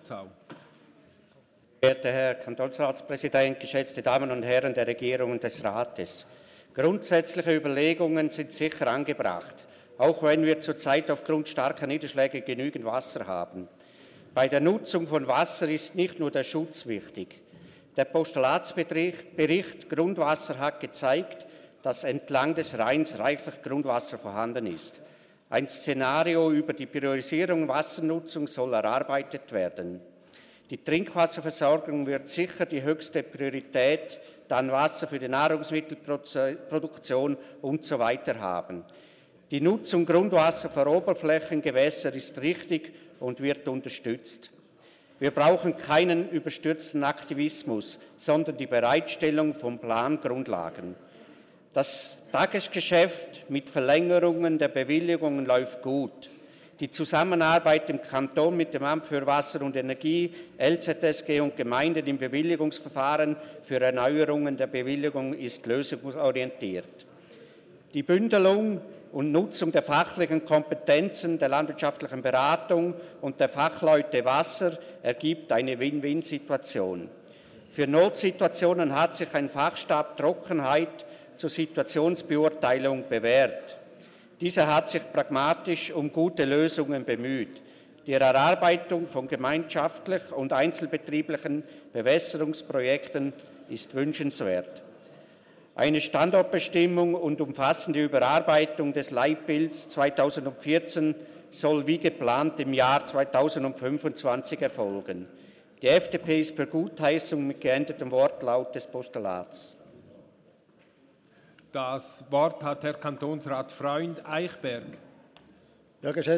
Holzhau. Verehrter Herr Kantonsratspräsident, geschätzte Damen und Herren der Regierung und des Rates. Grundsätzliche Überlegungen sind sicher angebracht, auch wenn wir zurzeit aufgrund starker Niederschläge genügend Wasser haben. Bei der Nutzung von Wasser ist nicht nur der Schutz wichtig. Der Postulatsbericht Grundwasser hat gezeigt, dass entlang des Rheins reichlich Grundwasser vorhanden ist. Ein Szenario über die Priorisierung Wassernutzung soll erarbeitet werden. Die Trinkwasserversorgung wird sicher die höchste Priorität, dann Wasser für die Nahrungsmittelproduktion und so weiter haben. Die Nutzung Grundwasser für Oberflächengewässer ist richtig und wird unterstützt. Wir brauchen keinen überstürzten Aktivismus, sondern die Bereitstellung von Plangrundlagen. Das Tagesgeschäft mit Verlängerungen der Bewilligungen läuft gut. Die Zusammenarbeit im Kanton mit dem Amt für Wasser und Energie, LZSG und Gemeinden im Bewilligungsverfahren für Erneuerungen der Bewilligung ist lösungsorientiert. Die Bündelung und Nutzung der fachlichen Kompetenzen der landwirtschaftlichen Beratung und der Fachleute Wasser ergibt eine Win-Win-Situation. Für Notsituationen hat sich ein Fachstab Trockenheit zur Situationsbeurteilung bewährt. Dieser hat sich pragmatisch um gute Lösungen bemüht. Die Erarbeitung von gemeinschaftlich und einzelbetrieblichen Bewässerungsprojekten ist wünschenswert. Eine Standortbestimmung und umfassende Überarbeitung des Leitbilds 2014 soll wie geplant im Jahr 2025 erfolgen. Die FDP ist für Gutheißung mit geändertem Wortlaut des Postulats. Das Wort hat Herr Kantonsrat Freund, Eichberg. Ja,